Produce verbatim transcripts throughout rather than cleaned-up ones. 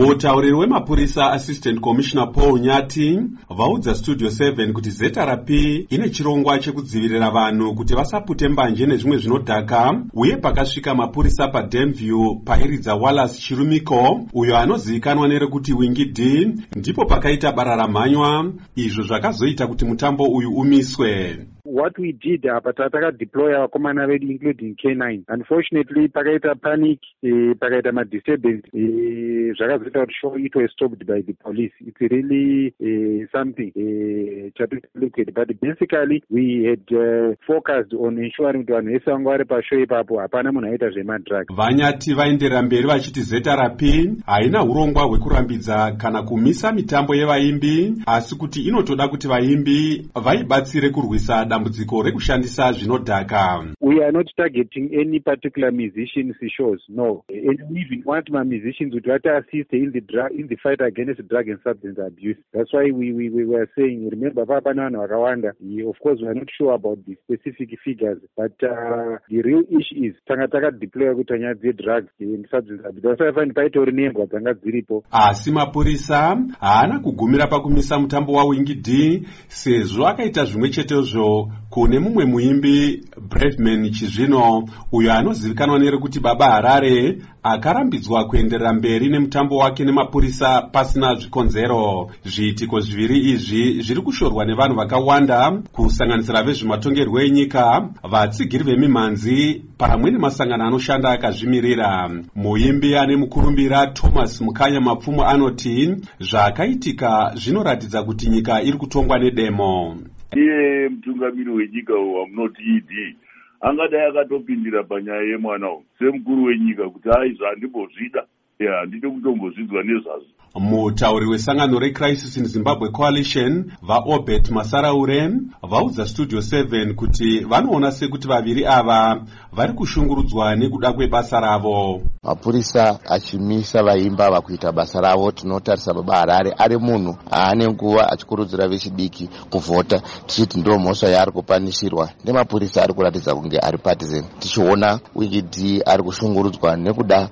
Mutauriri wemapurisa Assistant Commissioner Paul Nyati vaudza Studio seven kuti Z R P ine chirongwa chekudzivirira vanhu kuti vasapute mbanje nezvimwe zvinodhaka, uye pakasvika mapurisa paDenview pairidza Wallace Chirumiko uyo anozivikanwa nerekuti Wingy D, ndipo pakaita bara ramhanywa, izvo zvakazoita kuti mutambo uyu umiswe. What we did apa tataka deploy vakomana vedu including K nine. Unfortunately pakaita panic, eh, pakaita ma disturbance, eh, zvakazoita kuti show it was stopped by the police. It's really eh, something eh, to look at, but basically we had uh, focused on ensuring kuti vanhu vese vanga vari pashow ipapo hapana munhu aita zvemadrugs. Vanyati vaenderera mberi vachiti Z R P haina urongwa hwekurambidza kana kumisa mitambo yevaimbi, asi kuti inotoda kuti vaimbi vaibatsire kurwisa dambudziko rekushandisa zvinodhaka. We are not targeting any particular musicians shows, no. And we even want my musicians to assist in the drug, in the fight against drug and substance abuse. That's why we we, we were saying, remember Papa Nana Rwanda, of course we are not sure about the specific figures, but uh, the real issue is tangataka deploy kutanya the drugs and substance abuse. That's why I find paito remember tanga dziripo. Asi mapurisa haana kugumira pakumisa mutambo wa Wingy D sezvo akaita zvimwe chetezvo kune mumwe muimbi Braveman Chizvino uyo anozivikanwa nerekuti Baba Harare akarambidzwa kuenderera mberi nemutambo wake nemapurisa pasina zvikonzero. Zviitiko zviviri izvi zviri kushorwa nevanhu vakawanda kusanganisira vezvematongerwo enyika, vatsigiri vemimhanzi pamwe nemasangano anoshanda akazvimirira. Muimbi ane mukurumbira Thomas Mukanya Mapfumo anoti zvakaitika zvinoratidza kuti nyika iri kutongwa nedemo. Iye mutungamiri wenyika wamunoti E D angadai akatopindira panyaya yemwana uyu semukuru wenyika kuti hai zvandimbozvida handidi kutombozvidzwa nezvazvo. Mutauri wesangano reCrisis in Zimbabwe Coalition vaObert Masaraure vaudza Studio seven kuti vanoona sekuti vaviri ava vari kushungurudzwa nekuda kwebasa ravo. Mapurisa achimisa vaimba vakuita basa ravo, tinotarisa Baba Harare ari munhu aane nguva achikurudzira vechidiki kuvhota, tichiti ndo mhosva yaari kupanishirwa nemapurisa ari kuratidza kunge ari partisan. Tichiona Wingy D ari kushungurudzwa nekuda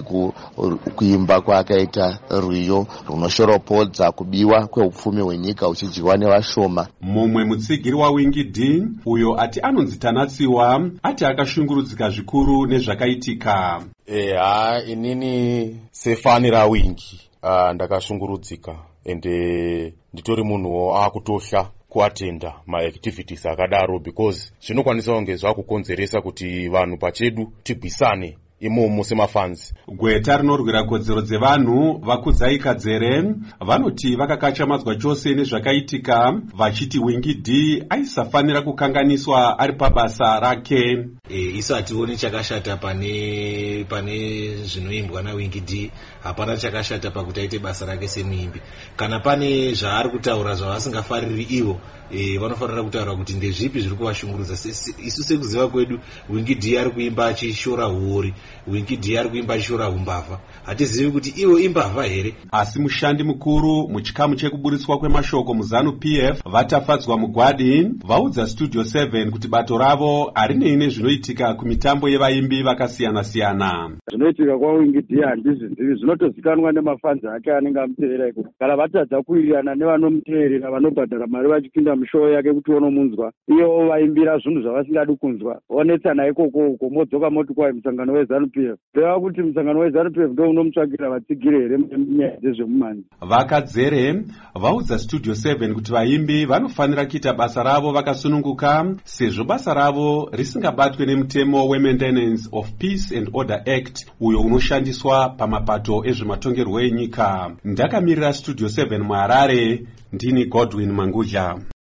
kwekuimba kwakaita rwiyo runoshoropodza kubiwa kweupfumi hwenyika uchidyiwa nevashoma. Mumwe mutsigiri waWingy D uyo ati anonzi Tanatsiwa ati akashungurudzika zvikuru nezvakaitika. Eha, inini sefani raWingy uh, ndakashungurudzika ende nditori munhuwo akutosha kuatenda maactivities akadaro because zvinokwanisa kunge zvakukonzeresa kuti vanhu pachedu tigwisane imomo semafanzi. Gweta rinorwira kodzero dzevanhu vakudzai Kadzere vanoti vakakachamadzwa chose nezvakaitika, vachiti Wingy D aisafanira kukanganiswa ari pabasa rake. E, isu hationi chakashata pane pane zvinoimbwa naWingy D, hapana chakashata pakuti aite basa rake semuimbi. Kana pane zvaari kutaura zvavasingafariri ivo, e, vanofanira kutaura kuti ndezvipi zviri kuvashungurudza. Isu sekuziva kwedu Wingy D ari kuimba achishora huori, Wingy D ari kuimba achishora umbavha, hatizivi kuti ivo imbavha here. Asi mushandi mukuru muchikamu chekuburitswa kwemashoko muZanu P F vatafadzwa mugwadi vaudza Studio seven kuti bato ravo harinei nezvinoitika kumitambo yevaimbi vakasiyana siyana. Zvinoitika kwaWingy D handizvizivi, zvinotozikanwa nemafanzi ake anenge amuteerera iko. Kana vatadza kuwirirana nevanomuteerera vanobhadhara mari vachipinda mushow yake kuti vonomunzwa, ivo vaimbira zvinhu zvavasingadi kunzwa, vonetsana ikoko uko modzoka moti kwai musangano weZanu P F. Reva kuti musangano weZanu P F ndo unomutsvagira vatsigiri here munyaya dzezvemumhanzi. Vakadzere vaudza Studio seven kuti vaimbi vanofanira kuita basa ravo vakasununguka sezvo basa ravo risingabatwe nemutemo weMaintenance of Peace and Order Act uyo unoshandiswa pamapato ezvematongerwo enyika. Ndakamirira Studio seven muHarare, ndini Godwin Manguja.